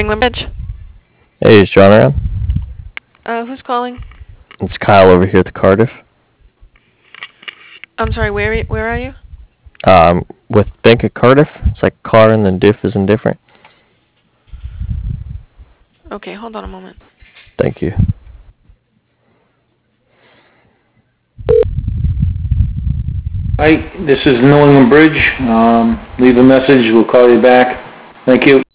England Bridge. Hey, is John around? Who's calling? It's Kyle over here at the Cardiff. I'm sorry, where are you? With Bank of Cardiff. It's like car and then diff is indifferent. Okay, hold on a moment. Thank you. Hi, this is New England Bridge. Leave a message, we'll call you back. Thank you.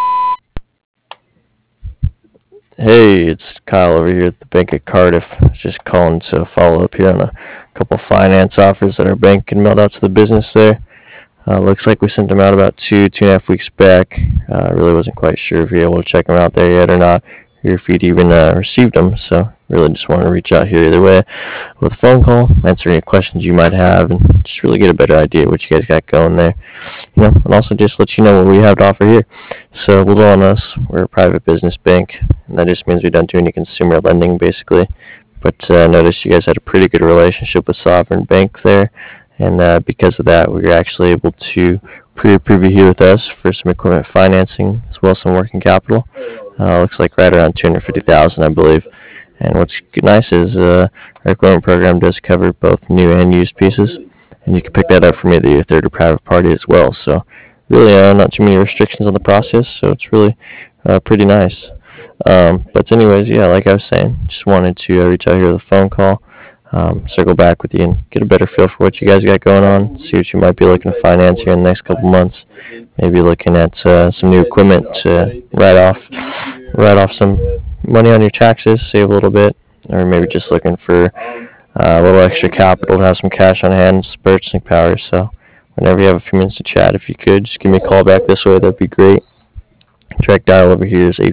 Hey, it's Kyle over here at the Bank of Cardiff. Just calling to follow up here on a couple finance offers that our bank can mail out to the business there. Looks like we sent them out about 2.5 weeks back. I really wasn't quite sure if you're able to check them out there yet or not, or if you'd even received them. So really just wanted to reach out here either way with a phone call, answer any questions you might have, and just really get a better idea of what you guys got going there. And also just let you know what we have to offer here. So a little on us, we're a private business bank, and that just means we don't do any consumer lending basically. But noticed you guys had a pretty good relationship with Sovereign Bank there, and because of that, we were actually able to pre-approve you here with us for some equipment financing as well as some working capital. Looks like right around $250,000, I believe. And what's nice is our equipment program does cover both new and used pieces, and you can pick that up from either your third or private party as well. So really, not too many restrictions on the process, so it's really pretty nice. But anyways, yeah, like I was saying, just wanted to reach out here with a phone call. Circle back with you and get a better feel for what you guys got going on, see what you might be looking to finance here in the next couple months. Maybe looking at some new equipment to write off some money on your taxes, save a little bit, or maybe just looking for a little extra capital to have some cash on hand, some purchasing power. So whenever you have a few minutes to chat, if you could, just give me a call back this way, that'd be great. Direct dial over here is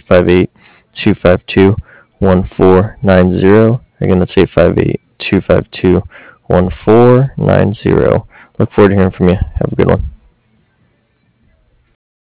858-252-1490. Again, that's 858-252-1490. Look forward to hearing from you. Have a good one.